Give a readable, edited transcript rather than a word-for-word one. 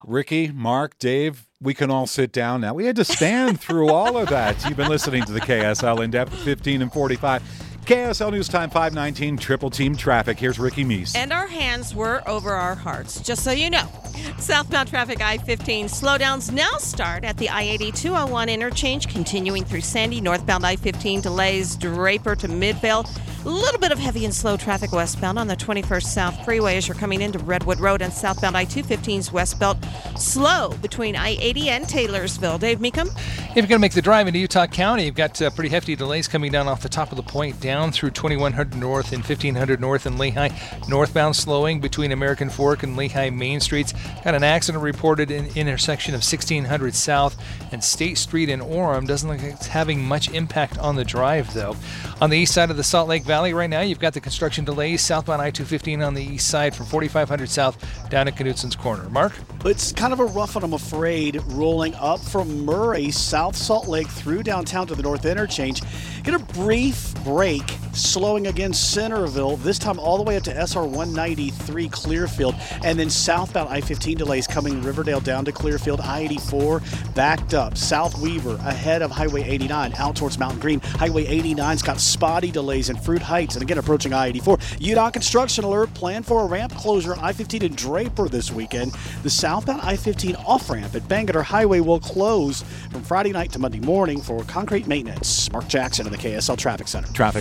Ricky, Mark, Dave, we can all sit down now. We had to stand through all of that. You've been listening to the KSL In-Depth at 15 and 45. KSL News Time 519, Triple Team Traffic. Here's Ricky Meese. And our hands were over our hearts, just so you know. Southbound traffic I-15 slowdowns now start at the I-80-201 interchange, continuing through Sandy. Northbound I-15 delays Draper to Midvale. A little bit of heavy and slow traffic westbound on the 21st South Freeway as you're coming into Redwood Road, and southbound I-215's westbound slow between I-80 and Taylorsville. Dave Meekum? If you're going to make the drive into Utah County, you've got pretty hefty delays coming down off the top of the point down through 2100 North and 1500 North in Lehigh. Northbound slowing between American Fork and Lehigh Main Streets. Got an accident reported in intersection of 1600 South and State Street in Orem. Doesn't look like it's having much impact on the drive, though. On the east side of the Salt Lake Valley right now, you've got the construction delays southbound I-215 on the east side from 4500 South down at Knutson's Corner. Mark? It's kind of a rough one, I'm afraid, rolling up from Murray, South Salt Lake, through downtown to the North Interchange. Get a brief break, slowing again Centerville, this time all the way up to SR 193 Clearfield, and then southbound I-15 delays coming Riverdale down to Clearfield. I-84 backed up. South Weaver ahead of Highway 89 out towards Mountain Green. Highway 89's got spotty delays in Fruit Heights, and again approaching I-84. UDOT construction alert, plan for a ramp closure on I-15 in Draper this weekend. The southbound I-15 off-ramp at Bangerter Highway will close from Friday night to Monday morning for concrete maintenance. Mark Jackson of the KSL Traffic Center. Traffic.